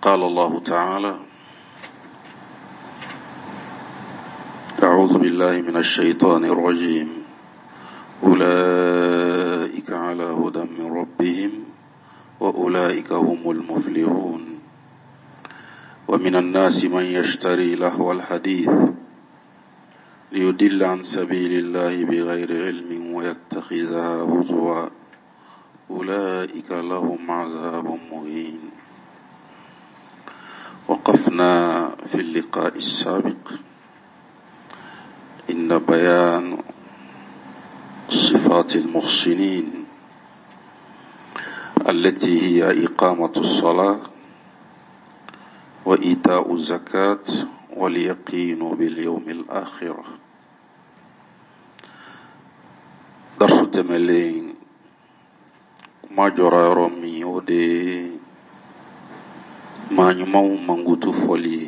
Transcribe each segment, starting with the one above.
قال الله تعالى: أعوذ بالله من الشيطان الرجيم. أولئك على هدى من ربهم وأولئك هم المفلحون. ومن الناس من يشتري لهو الحديث ليضل عن سبيل الله بغير علم ويتخذها هزوا أولئك لهم عذاب مهين. وقفنا في اللقاء السابق إن بيان صفات المحسنين التي هي إقامة الصلاة وإيتاء الزكاة واليقين باليوم الآخر. درس تملين ما جرى رمي ودي ما نمو منغوتو فولي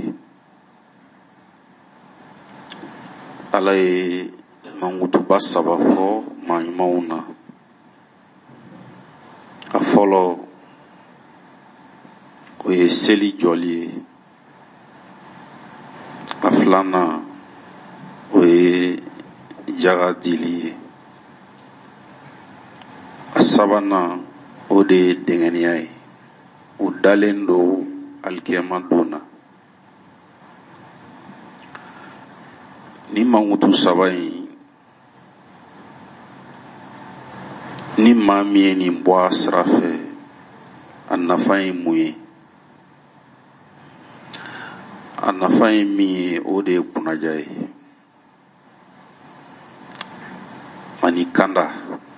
علي منغوتو باسبا فو ما نمونا أفولو وي سيلي جولي أفلانا وي جاغاديلي أسابانا ودي دنغنياي ودالندو alkiyama dona. Ni mangutu sabai ni mami ni mbwa srafe anafai muye anafai mi ode kunajai manikanda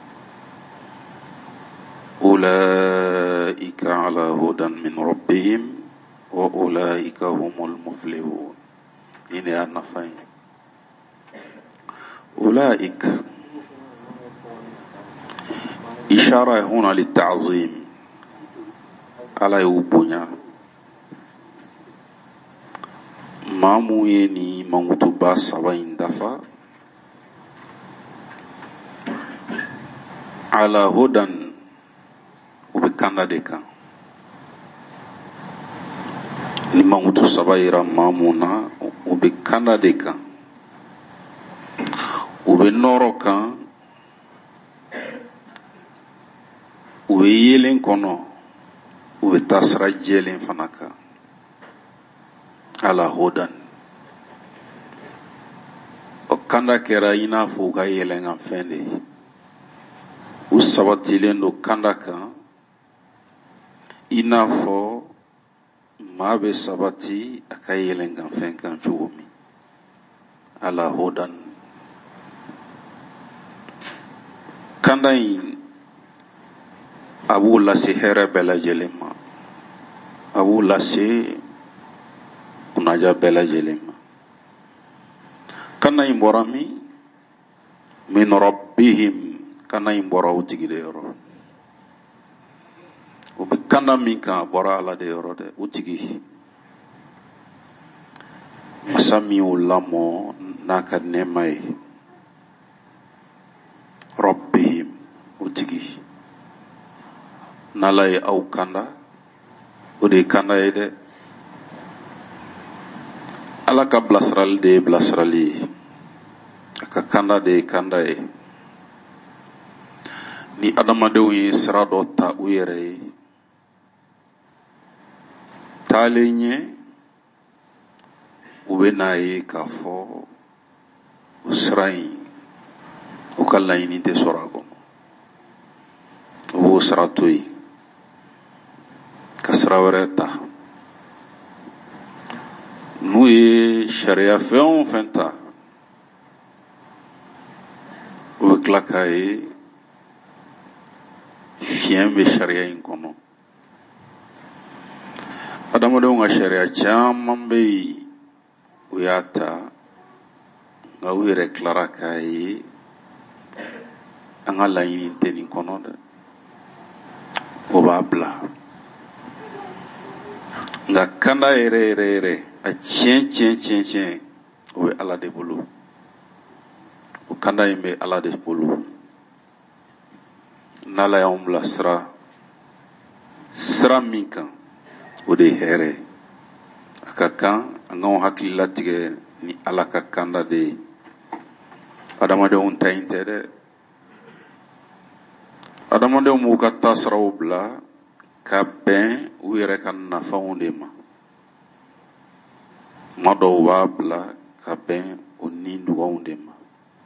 ulaika ala hudan min rabbihim وأولئك هم المفلحون. إني أنا فاين أولئك إشارة هنا للتعظيم على يوبونيا ما مويني موتوبا سبعين دفع على هدى وبكنا ديكا ni mangutu sabayira mamuna ube kanda de kan ube noro kan ube yelen kono ube tasra jelen fanaka ala hodan o kanda kera ina fuga yelen afende usabatilen do kanda kan ina fo mabe sabati akayelenga fenkan chumi ala hodan kandain abu lasi here bela jelema abu lasi kunaja bela jelema kandain borami min rabbihim kandain bora utigide yoro ubikanda minka bora ala de yorode utigi masami ulamo naka nemai rabbihim utigi nalai au kanda ude kanda ede ala ka blasral de blasrali aka kanda de kanda e ni adama de wi srado ta uyere talenye ubenaye kafo usrai ukalla inite sorago o sratui kasrawareta nuye sharia feon fenta o klakaye fiembe sharia inkono adama do nga sharia chamambe uyata nga wire klara kai angala ini teni kono de obabla nga kanda ere a chen o ala de bulu o kanda imbe ala de bulu nala ya umbla sra minka o de here aka kan an ka hakili latigɛ ni ala ka kanda de ye adamadenw ta in tɛ dɛ adamadenw m'u ka taasiraw bila ka bɛn u yɛrɛ ka nafanw de ma tuma dɔw b'a bila ka bɛn o ni dugaw de ma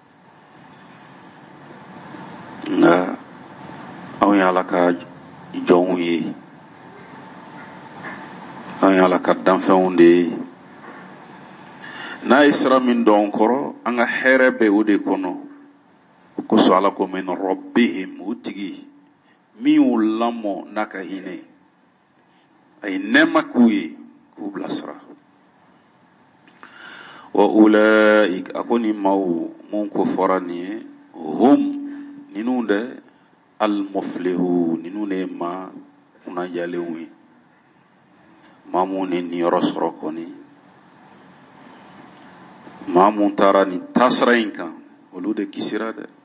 nka anw ye ala ka jɔnw ye anw ye ala ka danfɛnw de ye n'a ye sira min dɔn kɔrɔ an ka hɛrɛ bɛ o de kɔnɔ o kosɔn ala ko min rabbihim o tigi min y'u lamɔ n'a ka hinɛ a ye nɛɛma k'u ye k'u bilasira wa ulaik a ko ni maaw mun ko fɔra nin ye hum ninnu dɛ al-muflihu ninnu de ye maa kunnajalenw ye maa mun ni niyɔrɔ sɔrɔ kɔni maa mun taara nin taasira in kan olu de kisira dɛ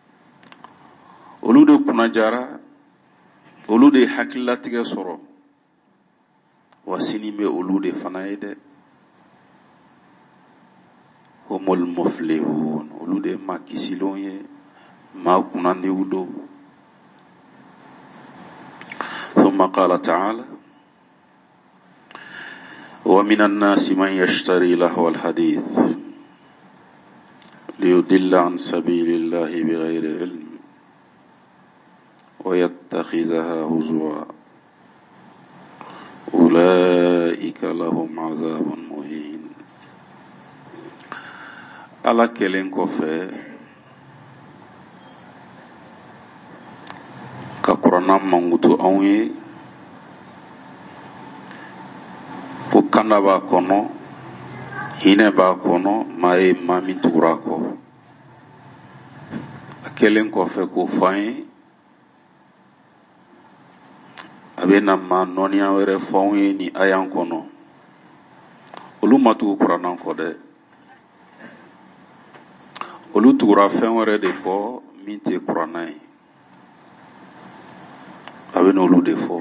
olu de kunnajara olu de hakililatigɛ sɔrɔ wa sini bɛ olu de fana ye dɛ humul muflihun olu de maa kisilenw ye maa kunnandiw do ثم قال تعالى ومن الناس من يشتري لهو الحديث ليضل عن سبيل الله بغير علم ويتخذها هزوا أولئك لهم عذاب مهين ala kelen kɔfɛ ka kuranna mangutu anw ye ko kanda b'a kɔnɔ hinɛ b'a kɔnɔ maa ye maa min tugura a kɔ a kelen kɔfɛ k'o fɔ an ye a bɛ na maa nɔniya wɛrɛ fɔ anw ye ni ayan kɔnɔ olu ma tugu kuranna kɔ dɛ olu tugura fɛn wɛrɛ de kɔ min tɛ kuranna ye a bɛ n'olu de fɔ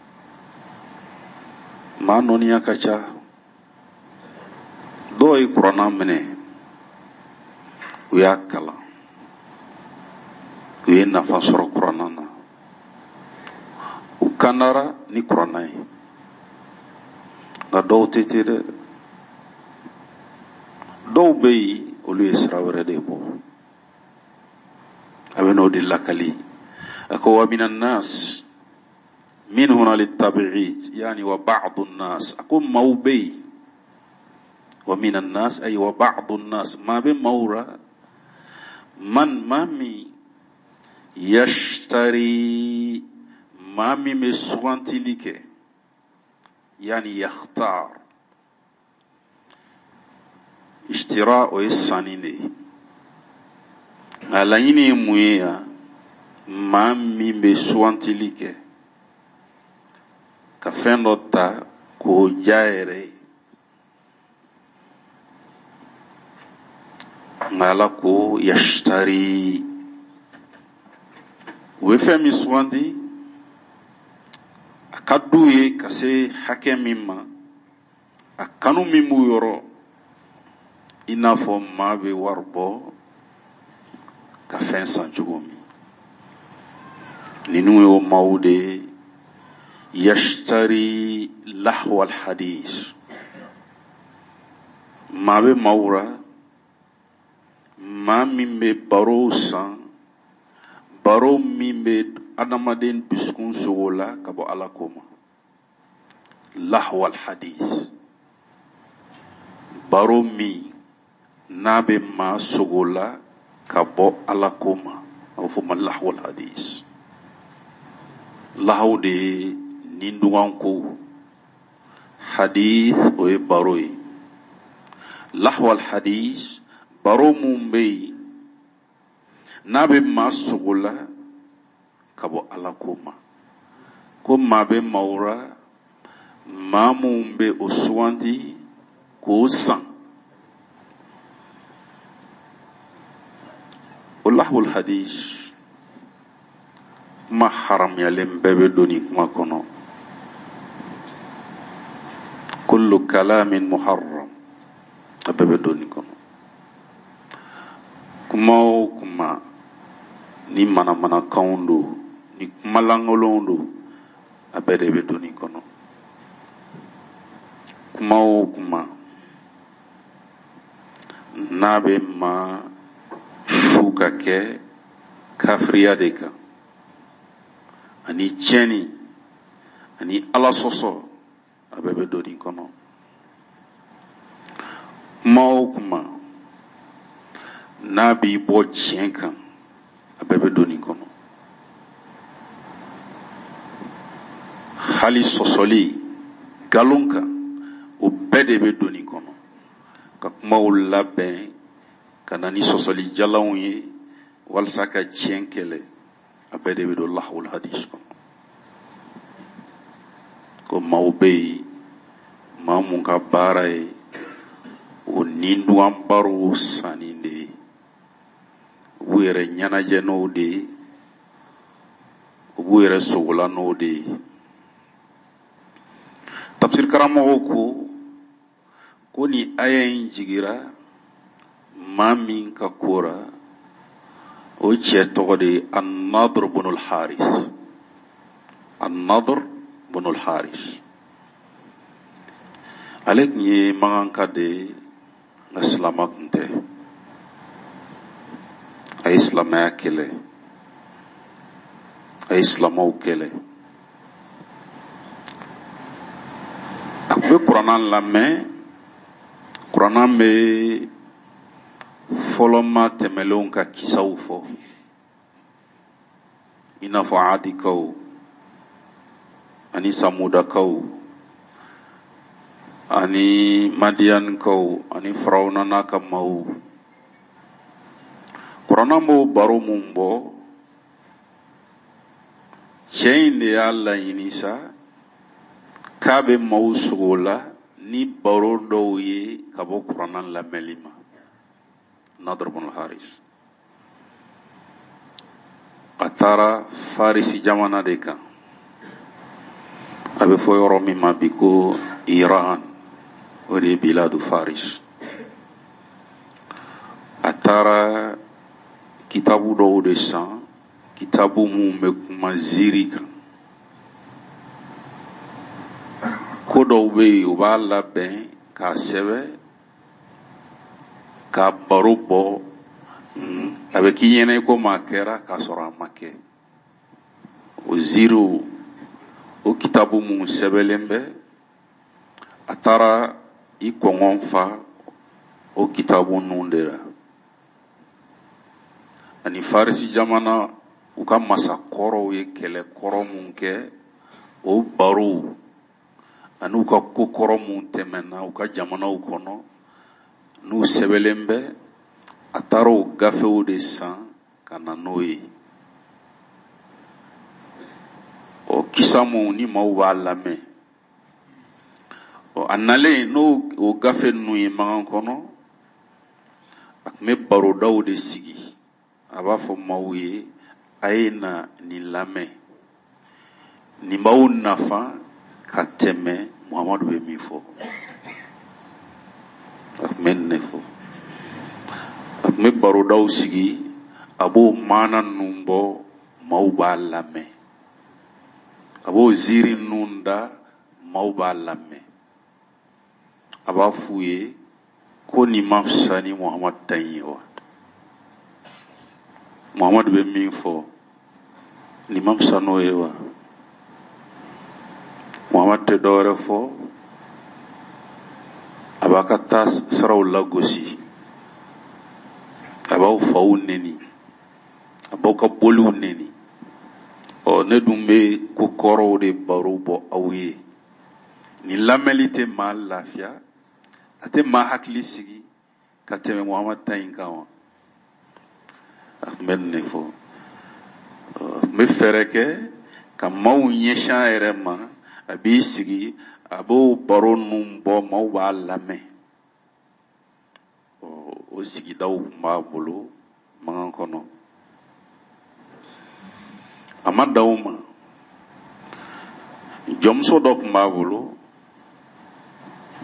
maa nɔniya ka ca dɔw ye kuranna minɛ u y'a kalan u ye nafa sɔrɔ kuranna na u kandara ni kuranna ye nka dɔw tɛ ten dɛ dɔw bɛ yen olu ye sira wɛrɛ de bɔ a bɛ n'o de lakali a ko wa mina nas min huna litab'id yani wa ba'd an-nas ako maaw bɛ yen wa mina nas ay wa ba'd an-nas maa bɛ maaw ra maa min yashtari maa min bɛ sugantili kɛ yani yakhtar ishtira o ye sanni de ye nka laɲini ye mun ye yan maa min bɛ sugantili kɛ ka fɛn dɔ ta k'o ja yɛrɛ ye nka ala ko yashtari u bɛ fɛn min suganti a ka d'u ye ka se hakɛ min ma a kanu min b'u yɔrɔ i n'a fɔ maa bɛ wari bɔ ka fɛn san cogo min ninnu ye o maaw de ye yashtari lahwa al-hadis maa bɛ maaw ra maa min bɛ baro san baro min bɛ adamaden dusukun sogo la ka bɔ ala ko ma lahwa al-hadis baro min n'a bɛ maa sogo la ka bɔ ala ko ma a bɛ fɔ ma lahwa al-hadis lahaw de ye ninduganko hadis o ye baro ye lahwa al-hadis baro mun bɛ yen n'a bɛ maa sogo la ka bɔ ala ko ma ko maa bɛ maaw ra maa mun bɛ o suganti k'o san o lahwa al-hadis kuma haramuyalen bɛɛ bɛ don nin kuma kɔnɔ ko kullu kalamin muharram abebe doni kono kuma o kuma ni mana kaundo ni kuma langolondo abede be doni kono kuma o kuma nabe ma shuka ke kafriya de kan ani tiɲɛni ani ala sɔsɔ a bɛɛ bɛ doni kɔnɔ kuma o kuma n'a b'i bɔ tiɲɛ kan a bɛɛ bɛ doni kɔnɔ hali sɔsɔli galon kan o bɛɛ de bɛ doni kɔnɔ ka kumaw labɛn ka na ni sɔsɔli jalanw ye walasa ka tiɲɛ kɛlɛ a bɛɛ de bɛ don lahawul hadis kɔnɔ ko maaw bɛ yen maa mun ka baara ye o ninduwan barow sanni de ye u b'u yɛrɛ ɲɛnajɛ n'o de ye u b'u yɛrɛ sogola n'o de ye tafsir karamɔgɔw ko ni aya in jigira maa min ka kora o cɛ tɔgɔ de ye an-Nadr ibn al-Haris an-Nadr ibn al-Haris ale tun ye maganka de ye nka silama tun tɛ a ye silamaya kɛlɛ a ye silamaw kɛlɛ a tun bɛ kuranna lamɛn kuranna bɛ fɔlɔma tɛmɛlenw ka kisaw fɔ i n'a fɔ adikaw ani samudakaw ani madiyanikaw ani firawuna n'a ka maaw kuranna b'o baro mun bɔ cɛ in de y'a laɲini sa k'a bɛ maaw sogo la ni baro dɔw ye ka bɔ kuranna lamɛnli ma Nadr ibn al-Haris a taara Farisi jamana de kan a bɛ fɔ yɔrɔ min ma bi ko Iran o de ye biladu Faris a taara kitabu dɔw de san kitabu mun bɛ kuma ziiri kan ko dɔw bɛ yen u b'a labɛn k'a sɛbɛn ka baro bɔ a bɛ k'i ɲɛna ko maa kɛra k'a sɔrɔ a ma kɛ o ziiriw o kitabu mun sɛbɛnlen bɛ a taara i kɔngɔn fa o kitabu ninnu de la ani Farisi jamana u ka masakɔrɔw ye kɛlɛ kɔrɔ mun kɛ o barow ani u ka ko kɔrɔ mun tɛmɛna u ka jamanaw kɔnɔ n'u sɛbɛnlen bɛ a taara o gafew de san ka na n'o ye o kisa mun ni maaw b'a lamɛn a nalen n'o o gafe ninnu ye magan kɔnɔ a tun bɛ barodaw de sigi a b'a fɔ maaw ye a ye na nin lamɛn nin b'aw nafa ka tɛmɛ Muhamadu bɛ min fɔ a tun bɛ nin de fɔ a tun bɛ barodaw sigi a b'o maana ninnu bɔ maaw b'a lamɛn a b'o ziiri ninnu da maaw b'a lamɛn a b'a f'u ye ko nin ma fisa ni Muhamadu ta in ye wa Muhamadu bɛ min fɔ nin ma fisa n'o ye wa Muhamadu tɛ dɔwɛrɛ fɔ a b'a ka taa saraw lagosi a b'aw faw neni a b'aw ka boliw neni ne dun bɛ ko kɔrɔw de baro bɔ aw ye nin lamɛnli tɛ maa lafiya a tɛ maa hakili sigi ka tɛmɛ Muhamadu ta in kan wa a tun bɛ nin de fɔ n bɛ fɛɛrɛ kɛ ka maaw ɲɛsin a yɛrɛ ma a b'i sigi a b'o baro ninnu bɔ maaw b'a lamɛn o sigidaw tun b'a bolo magan kɔnɔ a ma dan o ma jɔnmuso dɔ tun b'a bolo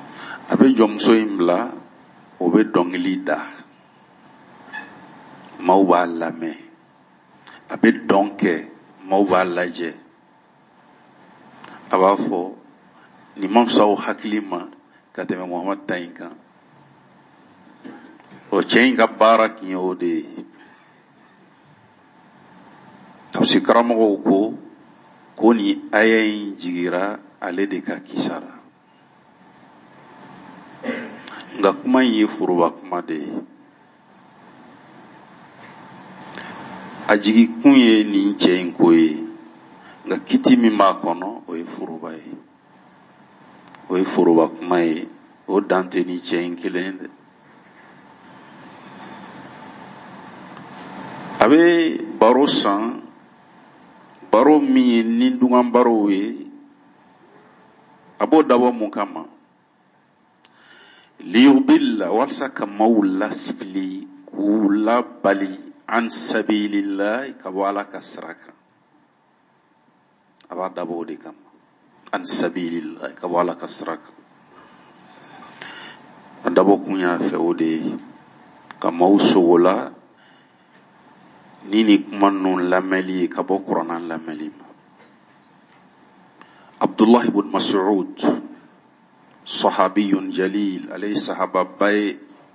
a bɛ jɔnmuso in bila o bɛ dɔnkili da, maaw b'a lamɛn, a bɛ dɔn kɛ, maaw b'a lajɛ, a b'a fɔ nin ma fisa o hakili ma ka tɛmɛ Muhamadu ta in kan. O cɛ in ka baara tun ye o de ye. Tafsir karamɔgɔw ko ni aya in jigira ale de ka kisa la. Nka kuma in ye foroba kuma de ye. A jigikun ye nin cɛ in ko ye, nka kiti min b'a kɔnɔ o ye foroba ye. O ye foroba kuma ye, o dan tɛ ni cɛ in kelen dɛ. A bɛ baro san, baro min ye ni dungan baro ye, a b'o dabɔ mun kama? Liyudilla, walasa ka maaw lasifili k'u labali an sabilillah, ka bɔ Ala ka sira kan. A b'a dabɔ o de kama. An sabilillah, ka bɔ Ala ka sira kan. A dabɔ kun y'a fɛ o de ye ka maaw sogo la ni kuma ninnu lamɛnli ye ka bɔ Kuranɛ lamɛnli ma. Abdullah ibn Mas'ud, sahabiyun jalil, ale ye sahababa ye,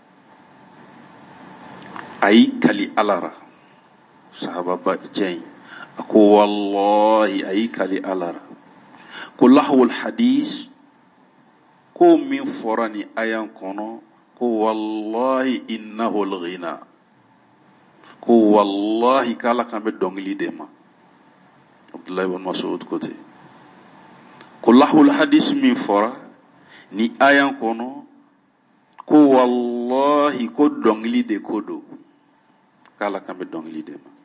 a y'i kali Ala ra, sahababa jɛn, a ko wallahi a y'i kali Ala ra, ko lahwul hadis, ko min fɔra ni ayan kɔnɔ, ko wallahi innahu al-ghina, ko wallahi k'Ala kan bɛ dɔnkili de ma. Abdullah ibn Mas'ud ko ten. Ko lahwul hadis min fɔra ni ayan kɔnɔ, ko wallahi ko dɔnkili de ko do, k'Ala kan bɛ dɔnkili de ma.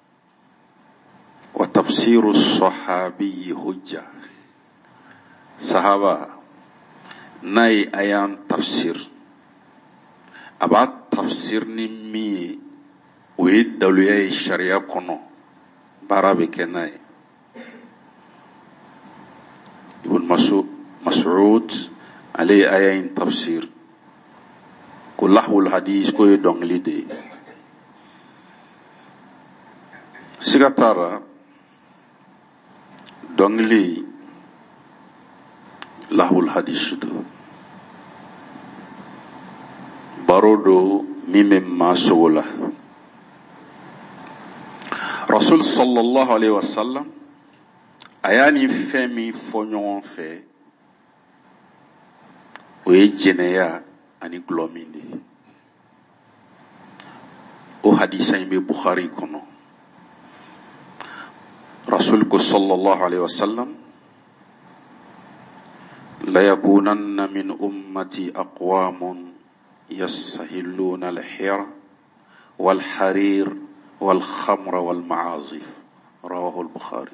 Wa tafsiru sahabi hujja, sahaba n'a ye ayan tafsir, a b'a tafsir ni min ye, o ye daluya ye sariya kɔnɔ, baara bɛ kɛ n'a ye. Ibn Mas'ud ale ye aya in tafsir, ko lahwul hadis ko ye dɔnkili de ye. Siga t'a la, dɔnkili lahwul hadis do, baro do min bɛ maa sogo la. Rasul sallallahu alaihi wasallam a y'a ni fɛn min fɔ ɲɔgɔn fɛ, o ye jɛnɛya ani gulɔ min de ye. O hadisa in bɛ Bukhari kɔnɔ. Rasul ko sallallahu alaihi wasallam, la yakunanna min ummati aqwamun yastahilluna al-hira wal harir wal khamra wal ma'azif, rawahu al-Bukhari.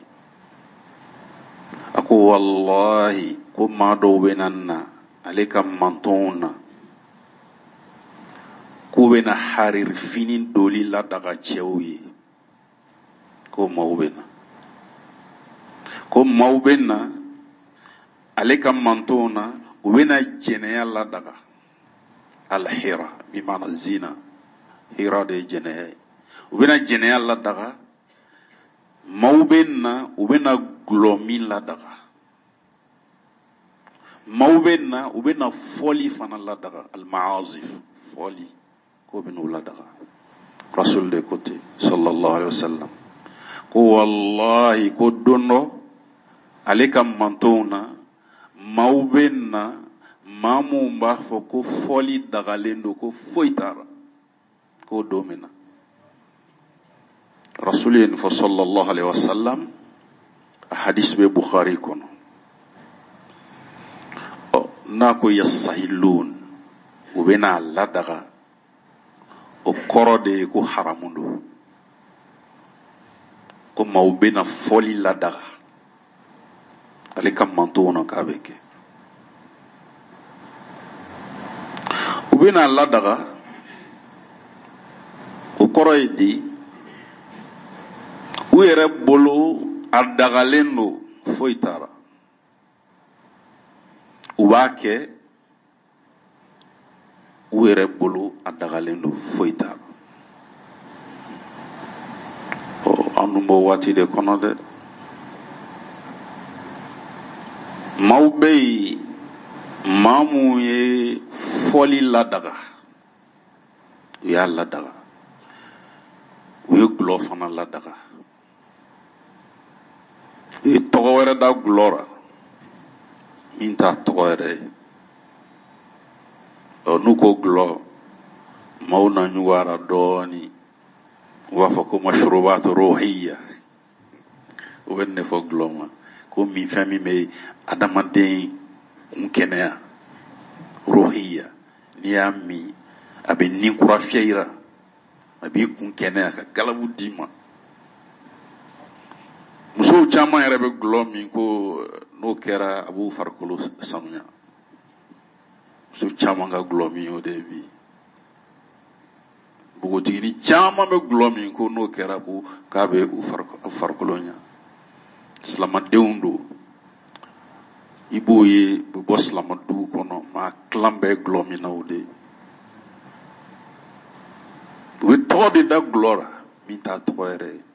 Ako wallahi ko maa dɔw bɛ na ale ka mantonw na, k'u bɛ na harir fini doli la daga cɛw ye, ko maaw bɛ na, ko maaw bɛ na ale ka mantonw na, u bɛ na jɛnɛya la daga, al-hira bi maana zina, hira de ye jɛnɛya ye. U bɛ na jɛnɛya la daga, maaw bɛ na u bɛ na gulɔ min la daga, maaw bɛ na u bɛ na fɔli fana la daga, al-ma'azif, fɔli, ko bɛ n'u la daga. Rasul de ko ten sallallahu alaihi wasallam, ko wallahi ko don dɔ ale ka mantonw na, maaw bɛ na maa mun b'a fɔ ko fɔli dagalen do, ko foyi t'a la, ko don min na. Rasul ye nin fɔ sallallahu alaihi wasallam, a hadis bɛ Bukhari kɔnɔ. N'a ko yastahillun, u bɛ n'a ladaga, o kɔrɔ de ye ko haramu do, ko maaw bɛ na fɔli ladaga ale ka mantonw na k'a bɛ kɛ. U bɛ n'a ladaga, o kɔrɔ ye di, u yɛrɛ bolo a dagalen do, foyi t'a la. U b'a kɛ u yɛrɛ bolo a dagalen don foyi t'a la. An dun b'o waati de kɔnɔ dɛ. Maaw bɛ yen maa mun ye fɔli ladaga, u y'a ladaga, u ye gulɔ fana ladaga, u ye tɔgɔ wɛrɛ da gulɔ la min t'a tɔgɔ yɛrɛ ye. N'u ko gulɔ, maaw na ɲuguyara dɔɔni, u b'a fɔ ko mashrubat ruhiyya, u bɛ nin de fɔ gulɔ ma, ko min fɛn min bɛ adamaden kun kɛnɛya, ruhiyya. N'i y'a min a bɛ nin kura fiyɛ jira, a b'i kun kɛnɛya ka galabu d'i ma. Musow caman yɛrɛ bɛ gulɔ min ko n'o kɛra a b'u farikolo sanuya. Muso caman ka gulɔ min o de bi. Npogotigini caman bɛ gulɔ min ko n'o kɛra k'a bɛ u farikolo ɲa. Silamadenw don, i b'o ye u bɛ bɔ silamaduw kɔnɔ, maa tilan bɛɛ gulɔ min na o de. U bɛ tɔgɔ de da gulɔ la min t'a tɔgɔ yɛrɛ ye.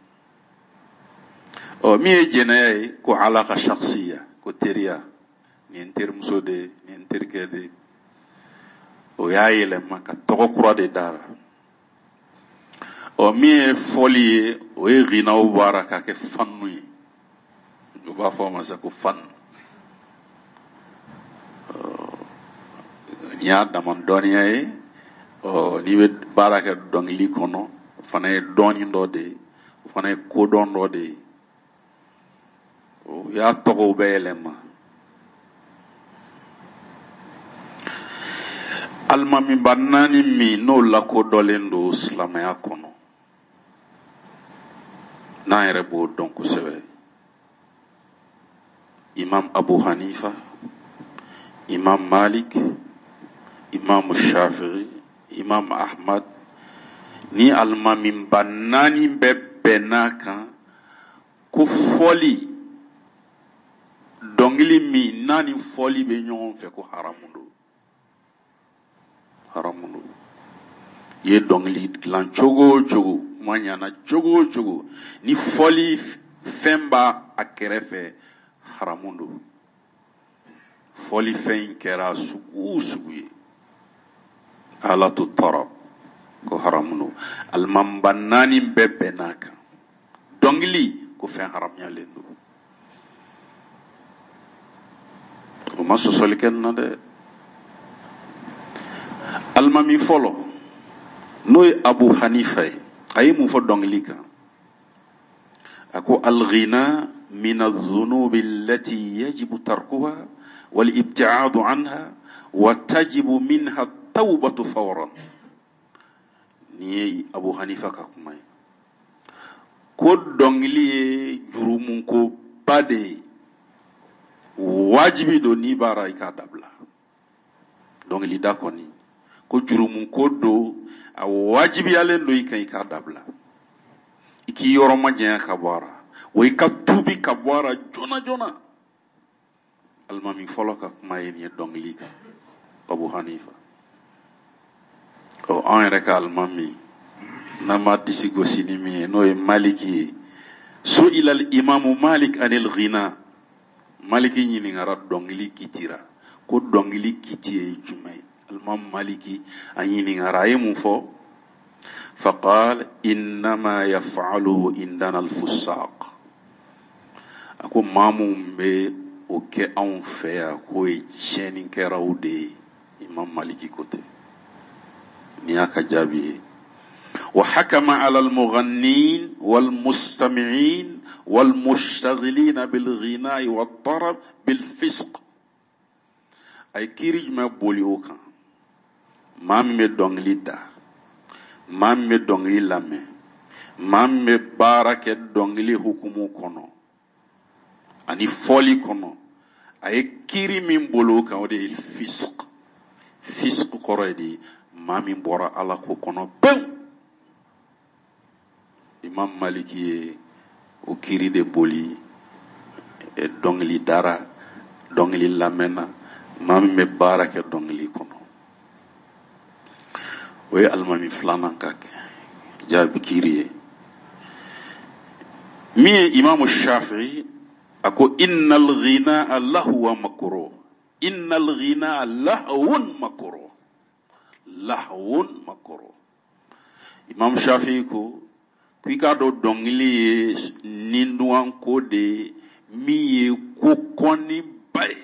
Min ye jɛnɛya ye ko ala ka shakhsiya, ko teriya, nin terimuso de, nin terikɛ de, o y'a yɛlɛma ka tɔgɔ kura de dara. Min ye fɔli ye o ye ghinaw baara k'a kɛ fanu ye, u b'a fɔ ma sa ko fanu. N'i y'a dama dɔnniya ye, n'i bɛ baara kɛ dɔnkili kɔnɔ, o fana ye dɔɔni dɔ de ye, o fana ye kodɔn dɔ de ye. O y'a tɔgɔw bɛɛ yɛlɛma. Alimamiba 4 min n'o lakodɔnlen don silamɛya kɔnɔ, n'an yɛrɛ b'o dɔn kosɛbɛ: Imam Abu Hanifa, Imam Malik, Imam Shafi'i, Imam Ahmad. Ni alimamiba 4 bɛɛ bɛnna kan ko fɔli, dɔnkili min n'a ni fɔli bɛ ɲɔgɔn fɛ ko haramu don. Haramu don. I ye dɔnkili dilan cogo o cogo, kuma ɲana cogo o cogo, ni fɔli fɛn b'a a kɛrɛfɛ, haramu don. Fɔli fɛn in kɛra sugu o sugu ye, ala to tɔɔrɔ, ko haramu don. Alimamiba 4 bɛɛ bɛnna kan. Dɔnkili ko fɛn haramuyalen don. O ma sɔsɔli kɛ nin na dɛ. Alimami fɔlɔ n'o ye Abu Hanifa ye, a ye mun fɔ dɔnkili kan? A ko al-ghina min adh-dhunubi allati yajibu tarkuha wal ibti'adu anha wa tajibu minha at-tawbatu fawran. Ni ye Abu Hanifa ka kuma ye. Ko dɔnkili ye jurumunko ba de ye, wajibi don n'i b'a la i k'a dabila. Dɔnkili da kɔni ko jurumunko don, a wajibiyalen don i kan i k'a dabila. I k'i yɔrɔ majanya ka bɔ a la, wa i ka tubi ka bɔ a la joona joona. Alimami fɔlɔ ka kuma ye nin ye dɔnkili kan, Abu Hanifa. An yɛrɛ ka alimami n'an ma disi gosi ni min ye n'o ye Maliki ye. Su'ila al-imamu Malik anil ghina. Maliki ɲininkara dɔnkili kitira, ko dɔnkili kiti ye jumɛn ye? Alimam Maliki a ɲininkara, a ye mun fɔ? Faqal innama yaf'aluhu indana al-fusaq. A ko maa mun bɛ o kɛ anw fɛ yan k'o ye tiɲɛnikɛlaw de ye. Imam Maliki ko ten. Ni y'a ka jaabi ye. Wa hakama ala al-mughannin wal mustami'in والمشتغلين بالغناء والطرب بالفسق. ay kiri jumɛn boli o kan? Maa min bɛ dɔnkili da, maa min bɛ dɔnkili lamɛn, maa min bɛ baara kɛ dɔnkili hukumu kɔnɔ ani fɔli kɔnɔ, a ye kiri min boli o kan o de ye fisk. Fisk kɔrɔ ye de maa min bɔra ala ko kɔnɔ pewu. Imam Maliki ye o kiri de boli dɔnkili dara, dɔnkili lamɛnna, maa min bɛ baara kɛ dɔnkili kɔnɔ. o ye alimami filanan ka kɛ jaabi kiiri ye min ye imamu shafi'i a ko innal ghina'a lahwa makruh innal ghina'a lahwun makruh imam shafi'i ko k'i ka dɔn dɔnkili ye ninduwan ko de min ye ko kɔnni ba ye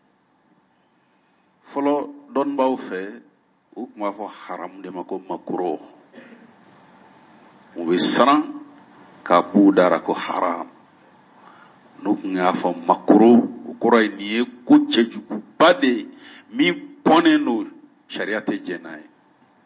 fɔlɔ dɔnnibaw fɛ u tun b'a fɔ haramu de ma ko makruh u bɛ siran k'a b'u dara ko haram n'u tun y'a fɔ makruh o kɔrɔ ye nin ye ko cɛjuguba de min kɔnnen don sariya tɛ jɛn n'a ye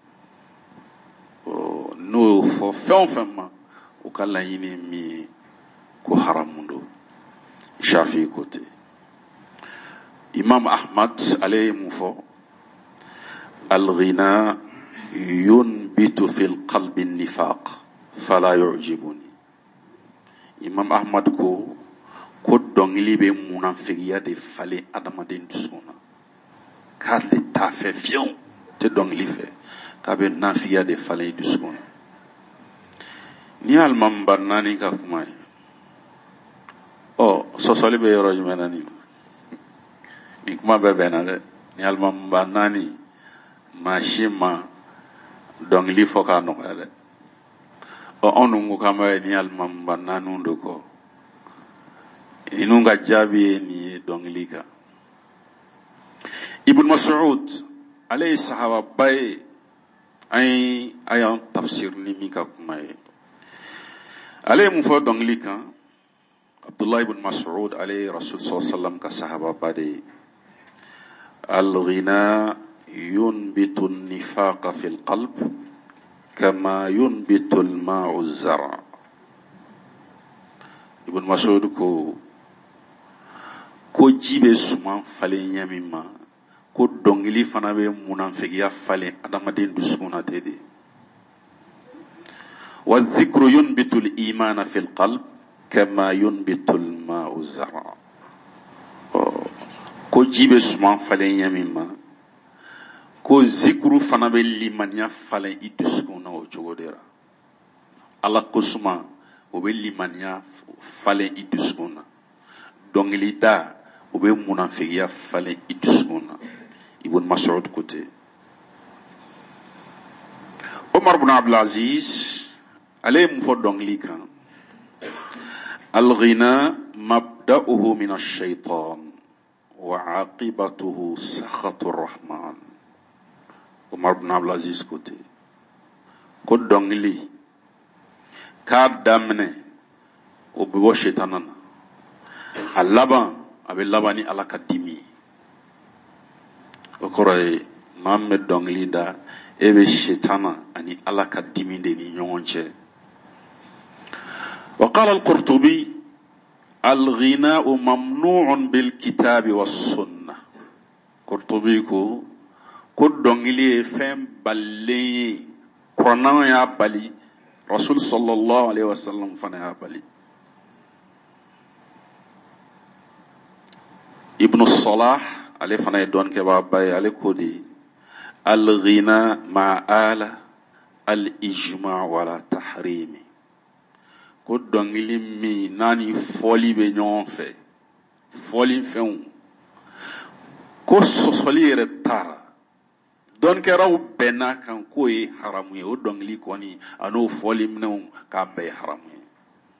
n'o y'o fɔ fɛn o fɛn ma u ka laɲini min ye ko haramu don shafi'i ko ten imam ahmad ale ye mun fɔ al-ghina yunbitu fil qalbi nifaq fala yu'jibuni imam ahmad ko dɔnkili bɛ munafigiya de falen adamaden dusukun na k'ale t'a fɛ fiyewu tɛ dɔnkili fɛ k'a bɛ nafigiya de falen dusukun na ni ye alimami ba naani ka kuma ye sɔsɔli bɛ yɔrɔ jumɛn na nin kuma bɛɛ bɛnna dɛ ni alimami ba naani maa si ma dɔnkili fɔ k'a nɔgɔya dɛ anw dun ko k'an bɛ ni alimami ba naaniw de kɔ inú ka jaabi ye nin ye dɔnkili kan Ibn Mas'ud ale ye sahaba ba ye an y'an tafsir ni min ka kuma ye ale ye mun fɔ dɔnkili kan Abdullah ibn Mas'ud ale ye Rasul sallallahu alaihi wasallam ka sahaba ba de ye al-ghina yunbitu an-nifaqa fil qalb kama yunbitu al-ma'u az-zar' Ibn Mas'ud ko ji bɛ suman falen ɲɛ min ma ko dɔnkili fana bɛ munafigiya falen adamaden dusukun na ten de wa dhikru yunbitu al-imana fil qalb kama yunbitu al-ma'u az-zar' ko ji bɛ suman falen ɲɛ min ma ko zikru fana bɛ limaniya falen i dusukun na o cogo de la ala ko suma o bɛ limaniya falen i dusukun na dɔnkili da o bɛ munafigiya falen i dusukun na Ibn Mas'ud ko ten Umar ibn Abdul Aziz ale ye mun fɔ dɔnkili kan al-ghina mabda'uhu min ash-shaytan wa 'aqibatuhu sakhatu ar-rahman Umar ibn Abdul Aziz ko ten ko dɔnkili k'a daminɛ o bɛ bɔ shaytana na a laban a bɛ laban ni ala ka dimi o kɔrɔ ye maa min bɛ dɔnkili da e bɛ shaytana ani ala ka dimi de ni ɲɔgɔn cɛ وقال القرطبي الغناء ممنوع بالكتاب والسنة قرطبي ko dɔnkili ye fɛn balen ye kuranɛ y'a bali Rasul sallallahu alaihi wasallam fana y'a bali Ibn Salah ale fana ye dɔnkɛbaa ba ye ale ko de al-ghina ma'ala al-ijma' wala tahrimi ko dɔnkili min n'a ni fɔli bɛ ɲɔgɔn fɛ fɔli fɛnw ko sɔsɔli yɛrɛ taara dɔnkɛlaw bɛnna kan k'o ye haramu ye o dɔnkili kɔni a n'o fɔli minɛnw k'a bɛɛ ye haramu ye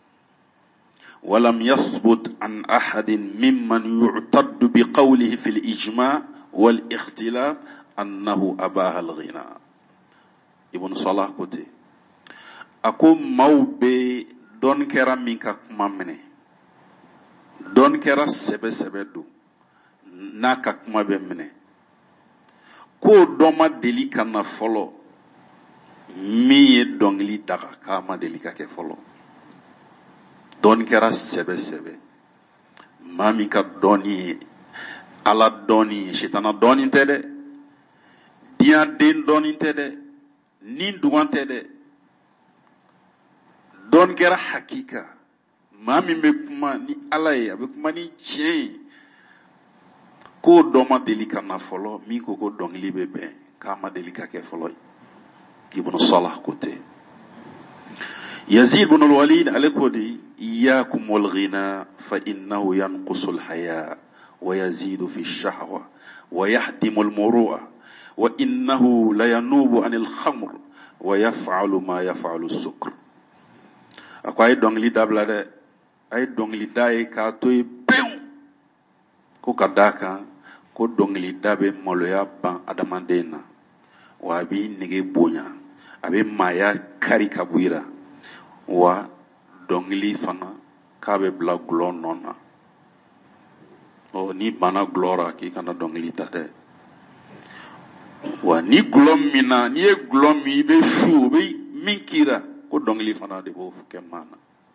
ولم يثبت عن أحد ممن يعتد بقوله في الإجماع والاختلاف أنه أباها الغناء ابن صلاح كتي أكو موبي دون كرا منك كمامني دون كرا سبه سبه دو ناكا كمامني كو دوما دلي كان فولو مي دونغلي داكا كاما دلي كاكي فولو dɔɔni kɛra sɛbɛ maa min ka dɔɔni ye ala dɔɔni ye sitana dɔɔni tɛ dɛ diɲɛ den dɔɔni tɛ dɛ ni dugan tɛ dɛ dɔɔni kɛra hakika maa min bɛ kuma ni ala ye a bɛ kuma ni tiɲɛ ye k'o dɔ ma deli ka na fɔlɔ min ko dɔnkili bɛ bɛn k'a ma deli ka kɛ fɔlɔ ye ibn Salah côté. Yazid ibn al-Walid alekodi iyyakum wal ghina fa innahu yanqusu al-haya wa yazidu fi ash-shahwa wa yahdimu al-muru'a wa innahu la yanubu anil khamr wa yaf'alu ma yaf'alu as-sukr. Akwai dongli dabla de ay dongli dai ka toy pew ko kadaka ko dongli dabe moloya ban adamandena wa bi nige bonya abe maya kari kabuira wa dongli fana kabe bla glo nona o ni bana glora ki kana dongli tade wa ni glom mina ni glom mi be shu be minkira ko dongli fana de bo fuke mana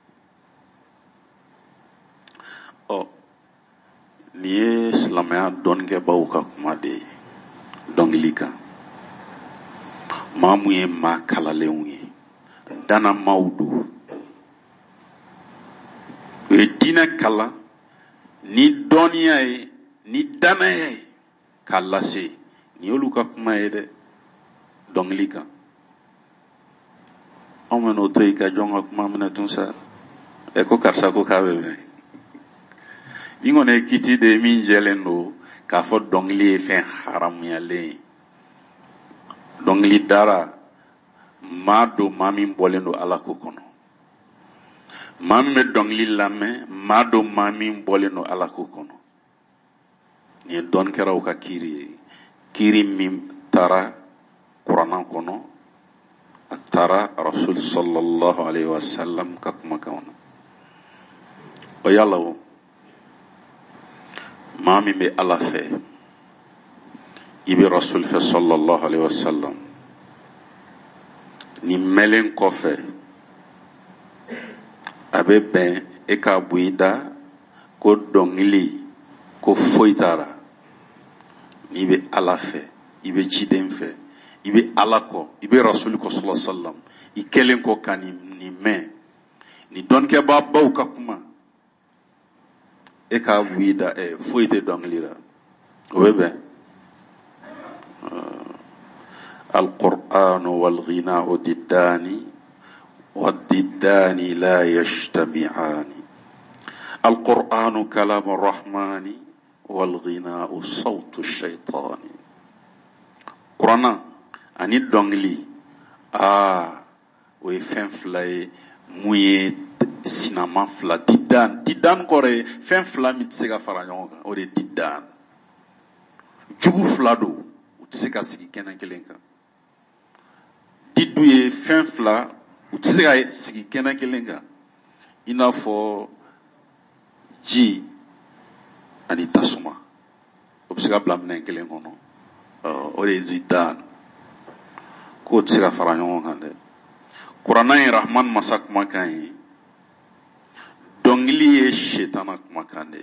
o ni islamaya donge bawuka kuma de dongli kan mamu ye ma kalalew ye dana mawdu e dina kala ni doniya ye ni dana ye kalase ni oluka kuma ye de dongli kan omeno to ika jonga kuma mena tunsa e ko karsa ko kabe ingone kiti de min jeleno ka fo dongli fe haram ya le dongli dara mado mamin bolendo ala ko kono mami me dongli lame mado mamin bolendo ala ko kono ni don kera ka kiri mim tara qur'an kono tara rasul sallallahu alaihi wasallam ka kuma kono o yalla mami me ala fe ibi rasul fe sallallahu alaihi wasallam ni melen kofe abe ben e ka buida ko dongli ko foitara ni be ala fe ibe chiden fe ibe ala ko ibe rasul ko sallallahu alaihi wasallam i kelen ko kani ni me ni don ke ba baw ka kuma e ka buida e foite donglira webe القرآن والغناء ضدان والضدان لا يجتمعان القرآن كلام الرحمن والغناء صوت الشيطان قرآن أني دونغلي ويفن فلاي موي سينما فلا ديدان كوري فن فلا متسيغا فرانيونغا ودي ديدان جوغو فلادو وتسيغا سيكي كينا كيلينكا didu ye fin fla utisiga sigi kena kelenga ina fo ji ani tasuma obisiga blamne kelen kono o de zidan ko tsiga faranyo ngande qur'ana rahman masak makai dongli ye shetana makande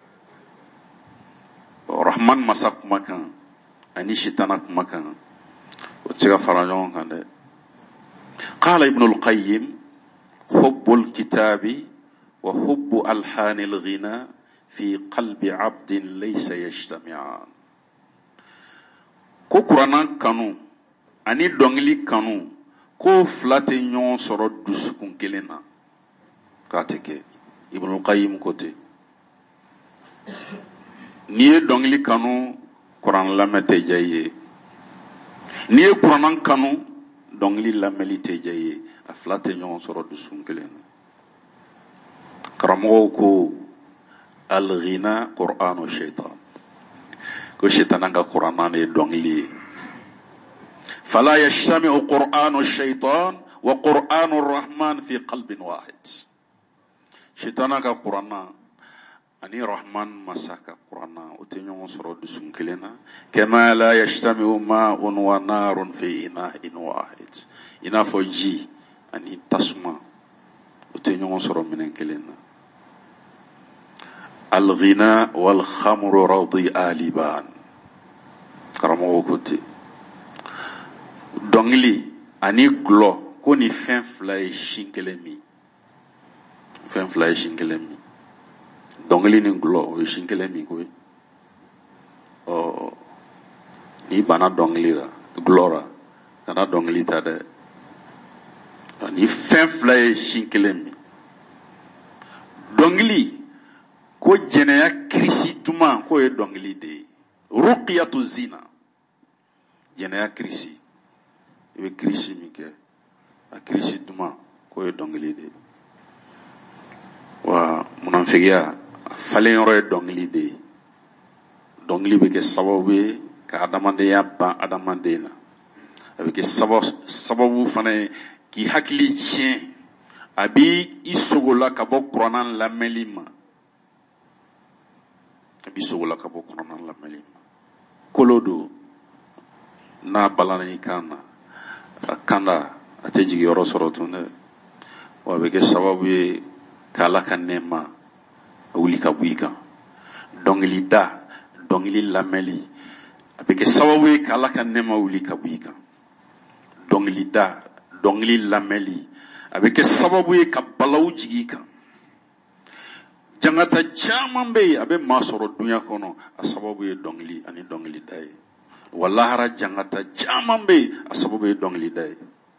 rahman masak makan ani shetana makan o tsiga faranyo ngande قال ابن القيم حب الكتاب وحب ألحان الغناء في قلب عبد ليس يجتمعان ko Qur'an kanu ani dongli kanu ko flate nyon soro dusukun kelena kateke ibn al-Qayyim kote ni dongli kanu Qur'an lamete jaye ni Qur'an kanu dongli lamelite jaye a flate nyon soro dusukun kelena karamo ko al-ghina Qur'anu shaytan ko shaytan nga Qur'an ne dongli fala yajtami'u Qur'anu shaytan wa Qur'anu rahman fi qalbin wahid shaytan nga Qur'an ani rahman masaka Qur'an utenyo soro dusukun kelena kama la yajtami'u ma'un wa narun fi ina'in wahid ina foji ani tasma utenyo soro minen kelena al-ghina wal khamru radi'a liban karamo kote dongli ani glo ko ni fin fly shinkelemi dongli ni glo o shinkelemi ko ni bana dongli ra glora kana dɔnkili ta dɛ. Ni fɛn fila ye sin kelen min. Dɔnkili ko jɛnɛya kirisi tuma k'o ye dɔnkili de ye. Ruqiyatu zina. Jɛnɛya kirisi. I bɛ kirisi min kɛ. A kirisi tuma k'o ye dɔnkili de ye. Wa munafigiya a falen yɔrɔ ye dɔnkili de ye. Dɔnkili bɛ kɛ sababu ye ka adamadenya ban adamaden na. A bɛ kɛ sababu fana ye k'i hakili tiɲɛ. A b'i sogola ka bɔ kuranna lamɛnli ma. A b'i sogola ka bɔ kuranna lamɛnli ma. Kolo don n'a balana i kan na. A kanda a tɛ jigin yɔrɔ sɔrɔ tun dɛ. Wa a bɛ kɛ sababu ye k'Ala ka nɛɛma a wuli ka bɔ i kan. Dɔnkili da, dɔnkili lamɛnli a bɛ kɛ sababu ye k'Ala ka nɛɛma wuli ka bɔ i kan. Dɔnkili da, dɔnkili lamɛnli a bɛ kɛ sababu ye ka balawu jigin i kan. Jangata caman bɛ yen a bɛ maa sɔrɔ dunya kɔnɔ a sababu ye dɔnkili ani dɔnkili da ye. Wa lahara jangata caman bɛ yen a sababu ye dɔnkili da ye.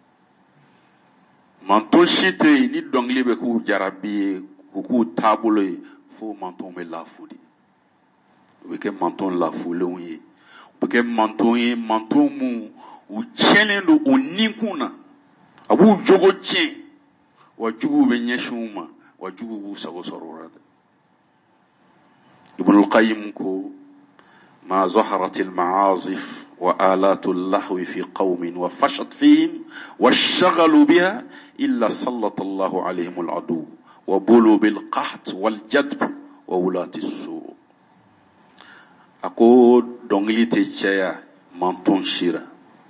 Manton si tɛ yen ni dɔnkili bɛ k'u jarabi ye k'u taabolo ye fo manton bɛ lafu de. U bɛ kɛ manton lafulenw ye. U bɛ kɛ manton ye manton mun u tiɲɛlen don u nikun na. A b'u jogo tiɲɛ. Wa juguw bɛ ɲɛsin u ma. Wa juguw b'u sago sɔrɔ o la dɛ. Ibn al-Qayyim ko ما ظهرت المعازف وآلات اللهو في قوم وفشت فيهم والشغل بها إلا سلط الله عليهم العدو وبلوا بالقحط والجدب وولاة السوء. أقول دونغلي تيجيا مانتون شيرا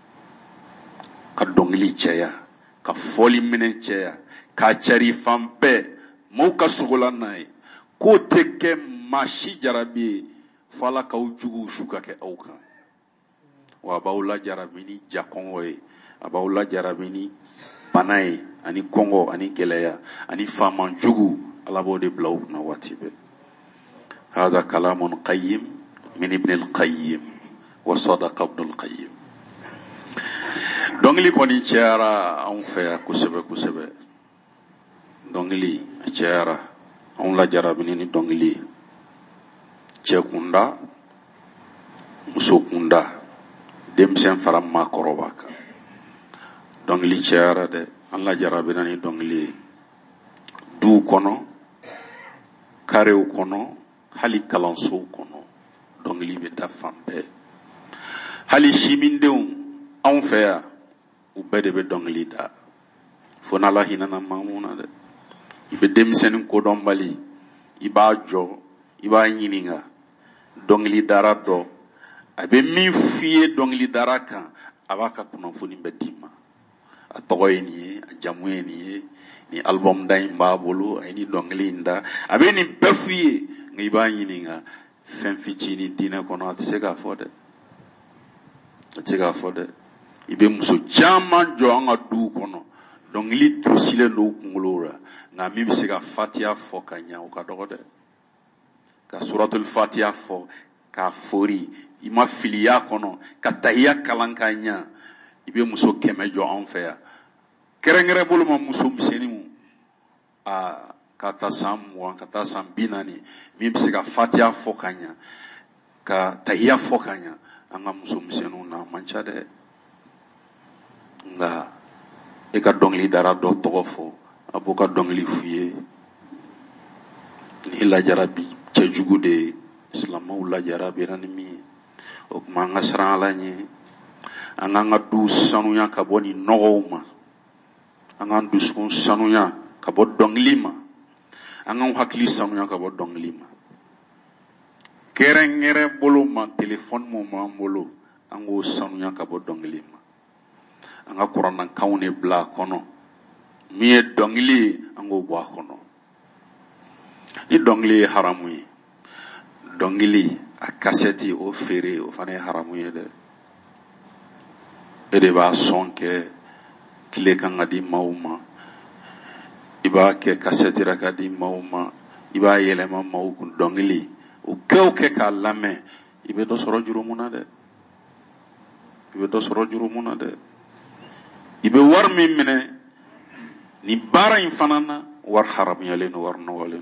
كدونغلي تيجيا كفولي منن تيجيا كاشري فامبي موكا سغلاناي كو تكي ماشي جرابي fala k'aw juguw su ka kɛ aw kan. Wa a b'aw lajarabi ni jakɔngɔ ye. A b'aw lajarabi ni bana ye ani kɔngɔ ani gɛlɛya ani faama jugu. Ala b'o de bila u kunna waati bɛɛ. هذا كلام قيم من ابن القيم وصدق ابن القيم. Dɔnkili kɔni cayara anw fɛ yan kosɛbɛ kosɛbɛ. Dɔnkili cayara anw lajarabi ni dɔnkili ye. Cɛ kunda, muso kunda, denmisɛn fara maakɔrɔba kan. Dɔnkili cayara dɛ. An lajarabina ni dɔnkili ye. Duw kɔnɔ, karew kɔnɔ, hali kalansow kɔnɔ. Dɔnkili bɛ da fan bɛɛ. Hali simindenw anw fɛ yan, u bɛɛ de bɛ dɔnkili da. Fo n'Ala hinɛna maa mun na dɛ. I bɛ denmisɛnnin kodɔnbali, i b'a jɔ, i b'a ɲininka. Dɔnkili dara dɔ a bɛ min f'i ye dɔnkili dara kan a b'a ka kunnafoni bɛɛ d'i ma. A tɔgɔ ye nin ye, a jamu ye nin ye, ni album da in b'a bolo, a ye ni dɔnkili in da. A bɛ nin bɛɛ f'i ye nka i b'a ɲininka fɛn fitinin diinɛ kɔnɔ a tɛ se k'a fɔ dɛ. A tɛ se k'a fɔ dɛ. I bɛ muso caman jɔ an ka duw kɔnɔ dɔnkili durusilen don u kunkolo la nka min bɛ se ka fatiha fɔ ka ɲɛ o ka dɔgɔ dɛ. Ka suratul fatiha fɔ k'a fori i ma filiya kɔnɔ ka tahiya kalan ka ɲɛ i bɛ muso 100 jɔ anw fɛ yan kɛrɛnkɛrɛn bolo ma muso misɛnninw ka taa san 20 ka taa san 40 min bɛ se ka fatiha fɔ ka ɲɛ ka tahiya fɔ ka ɲɛ an ka muso misɛnninw na man ca dɛ. Nka e ka dɔnkili dara dɔ tɔgɔ fɔ a b'o ka dɔnkili f'i ye ni lajarabi cɛjugu de ye silamɛw lajarabira ni min ye. O tuma an ka siran Ala ɲɛ an k'an ka duw sanuya ka bɔ nin nɔgɔw ma. An k'an dusukun sanuya ka bɔ dɔnkili ma. An k'an hakili sanuya ka bɔ dɔnkili ma. Kɛrɛnkɛrɛn bolo ma telefɔni mun b'an bolo an k'o sanuya ka bɔ dɔnkili ma. An ka kurannakanw de bila a kɔnɔ. Min ye dɔnkili ye an k'o bɔ a kɔnɔ. Ni dɔnkili ye haramu ye, dɔnkili a kasɛti o feere o fana ye haramu ye dɛ. E de b'a sɔn kɛ tile kan ka di maaw ma. I b'a kɛ kasɛtira ka di maaw ma. I b'a yɛlɛma maaw kun dɔnkili. O kɛ o kɛ k'a lamɛn i bɛ dɔ sɔrɔ jurumu na dɛ. I bɛ dɔ sɔrɔ jurumu na dɛ. i bɛ wari min minɛ ni baara in fana na wari haramuyalen don wari nɔgɔlen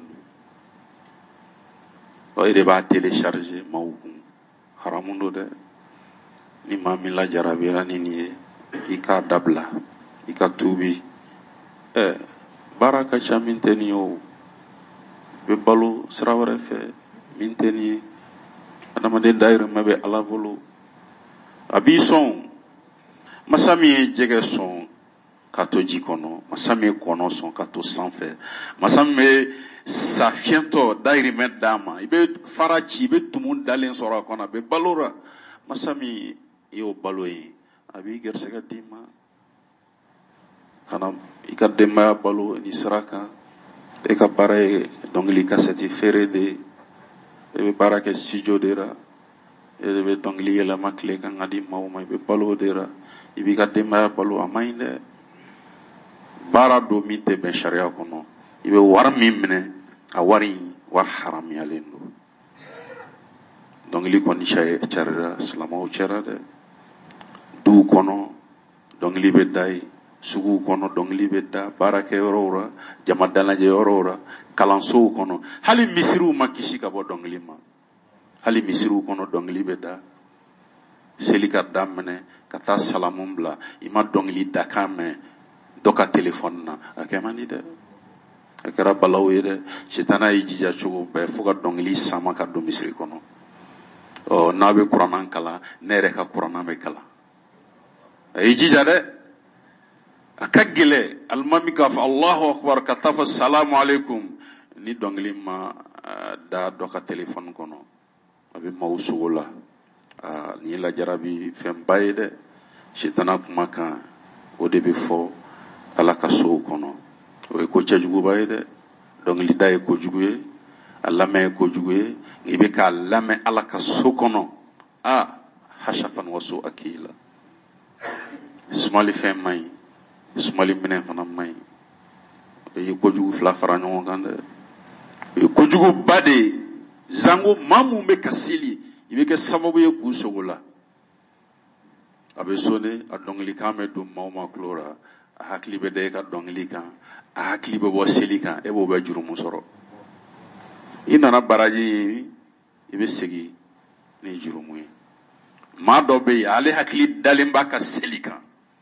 don i de b'a télécharger maaw kun haramu don dɛ ni maa min lajarabira ni nin ye i k'a dabila i ka tuubi baara ka ca min tɛ nin ye o i bɛ balo sira wɛrɛ fɛ min tɛ nin ye adamaden dayirimɛ bɛ Ala bolo a b'i sɔn masa min ye jɛgɛ sɔn ka to ji kɔnɔ masa min ye kɔnɔ sɔn ka to sanfɛ masa min bɛ sa fiɲɛtɔ dayirimɛ d'a ma i bɛ fara ci i bɛ tumu dalen sɔrɔ a kɔnɔ a bɛ balo la masa min y'o balo ye a b'i garisɛgɛ d'i ma kana i ka denbaya balo ni sira kan e ka baara ye dɔnkili kasɛti feere de ye e bɛ baara kɛ studio de la e de bɛ dɔnkili yɛlɛma tile kan ka di maaw ma i bɛ balo o de la i b'i ka denbaya balo a man ɲi dɛ baara don min tɛ bɛn sariya kɔnɔ i bɛ wari min minɛ a wari haramuyalen don dɔnkili kɔni carira silamɛw cɛra dɛ duw kɔnɔ dɔnkili bɛ da ye suguw kɔnɔ dɔnkili bɛ da baarakɛyɔrɔw la jama dalajɛyɔrɔw la kalansow kɔnɔ hali misiriw ma kisi ka bɔ dɔnkili ma hali misiriw kɔnɔ dɔnkili bɛ da seli ka daminɛ ka taa salamu bila i ma dɔnkili dakan mɛn dɔ ka telefɔni na a kɛ man di dɛ a kɛra balaw ye dɛ sitana y'i jija cogo bɛɛ fo ka dɔnkili sama ka don misiri kɔnɔ n'a bɛ kuranna kalan ne yɛrɛ ka kuranna bɛ kalan a y'i jija dɛ a ka gɛlɛ alimami k'a fɔ Allahu akbar ka taa fɔ salamu alaikum ni dɔnkili ma da dɔ ka telefɔni kɔnɔ a bɛ maaw sogo la nin ye lajarabi fɛnba ye dɛ sitana kuma kan o de bɛ fɔ Ala ka sow kɔnɔ o ye ko cɛjuguba ye dɛ dɔnkili da ye kojugu ye a lamɛn ye kojugu ye i bɛ k'a lamɛn Ala ka so kɔnɔ hashafan waso akila sumali fɛn man ɲi sumali minɛn fana man ɲi o ye kojugu fila fara ɲɔgɔn kan dɛ o ye kojuguba de ye zango maa mun bɛ ka seli i bɛ kɛ sababu ye k'u sogo la a bɛ sonne a dɔnkilikan bɛ don maaw ma tulo la a hakili bɛ da e ka dɔnkili kan a hakili bɛ bɔ seli kan e b'o bɛ jurumu sɔrɔ i nana baraji ɲini i bɛ segin ni jurumu ye maa dɔ bɛ yen ale hakili dalen b'a ka seli kan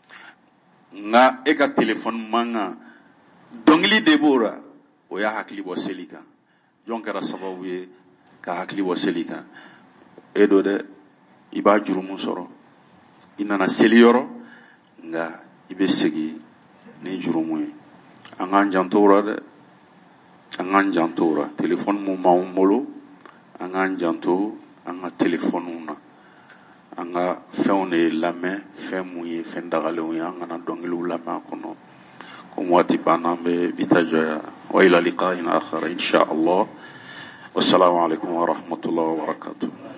nka e ka telefɔni mankan dɔnkili de b'o la o y'a hakili bɔ seli kan jɔn kɛra sababu ye ka hakili bɔ seli kan e do dɛ i b'a jurumu sɔrɔ i nana seli yɔrɔ nka i bɛ segin ni jurumu ye an k'an janto o la dɛ an k'an janto o la telefɔni mun b'anw bolo an k'an janto an ka telefɔniw na an ka fɛnw de lamɛn fɛn mun ye fɛn dagalenw ye an kana dɔnkiliw lamɛn a kɔnɔ komi waati banna an bɛ bi ta jɔya wa ila liqa'in akhar insha Allah wassalamu alaikum wa rahmatullahi wa barakatuh